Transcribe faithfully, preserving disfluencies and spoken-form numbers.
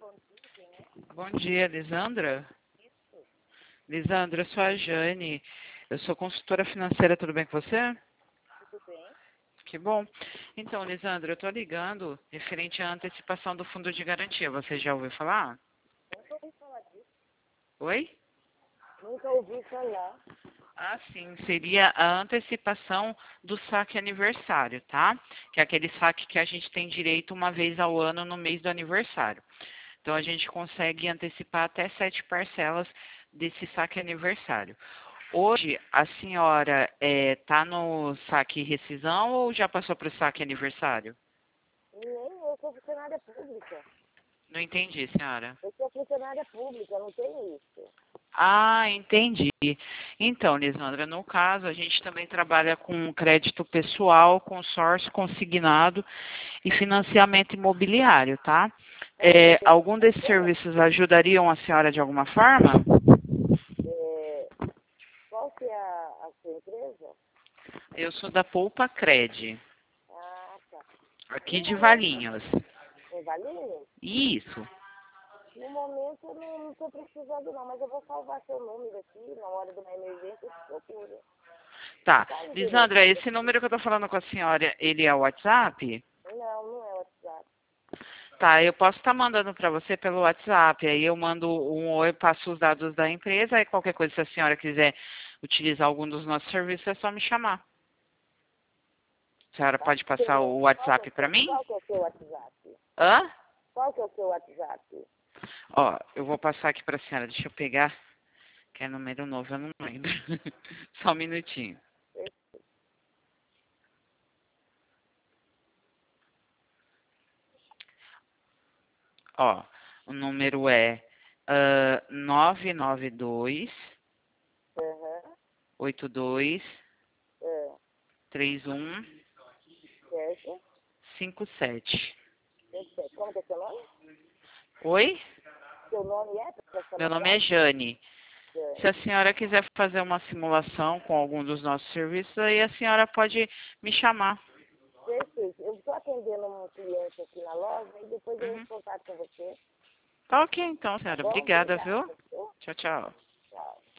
Bom dia, Lisandra. Lisandra, eu sou a Jane. Eu sou consultora financeira, tudo bem com você? Tudo bem? Que bom. Então, Lisandra, eu estou ligando referente à antecipação do fundo de garantia. Você já ouviu falar? Nunca ouvi falar disso. Oi? Nunca ouvi falar. Ah, sim. Seria a antecipação do saque aniversário, tá? Que é aquele saque que a gente tem direito uma vez ao ano no mês do aniversário. Então, a gente consegue antecipar até sete parcelas desse saque aniversário. Hoje, a senhora está no saque rescisão ou já passou para o saque aniversário? Nem eu sou funcionária pública. Não entendi, senhora. Eu sou funcionária pública, não tem isso. Ah, entendi. Então, Lisandra, no caso, a gente também trabalha com crédito pessoal, consórcio consignado e financiamento imobiliário, tá? É, algum desses serviços ajudariam a senhora de alguma forma? É, qual que é a, a sua empresa? Eu sou da Poupa Cred, Ah, tá. aqui No de momento, Valinhos. em Valinhos? Isso. No momento eu não estou precisando não, mas eu vou salvar seu número aqui, na hora de uma emergência eu te procuro. Tá. Qual o endereço? Lisandra, esse número que eu tô falando com a senhora, ele é o WhatsApp? Não, não é WhatsApp. Tá, eu posso estar mandando para você pelo WhatsApp, aí eu mando um oi, passo os dados da empresa, aí qualquer coisa, se a senhora quiser utilizar algum dos nossos serviços, é só me chamar. A senhora Tá? pode passar o Qual que é WhatsApp o para seu, mim? qual que é o seu WhatsApp? Hã? Qual que é o seu WhatsApp? Ó, eu vou passar aqui para a senhora, deixa eu pegar, que é número novo, eu não lembro. Só um minutinho. Ó, o número é ah, nove nove dois, Aham. oito dois, É, três um certo? cinco sete. Perfeito. Como que é seu nome? Oi? Seu nome é para Meu chamar nome é lá? Jane. Se a Jane. senhora quiser fazer uma simulação com algum dos nossos serviços, aí a senhora pode me chamar. Perfeito. Eu estou atendendo um cliente aqui na loja e depois eu entro Uhum. em contato com você. Tá ok, então, Tá senhora. bom? Obrigada, viu? Obrigada. Viu? Tchau, tchau. Tchau.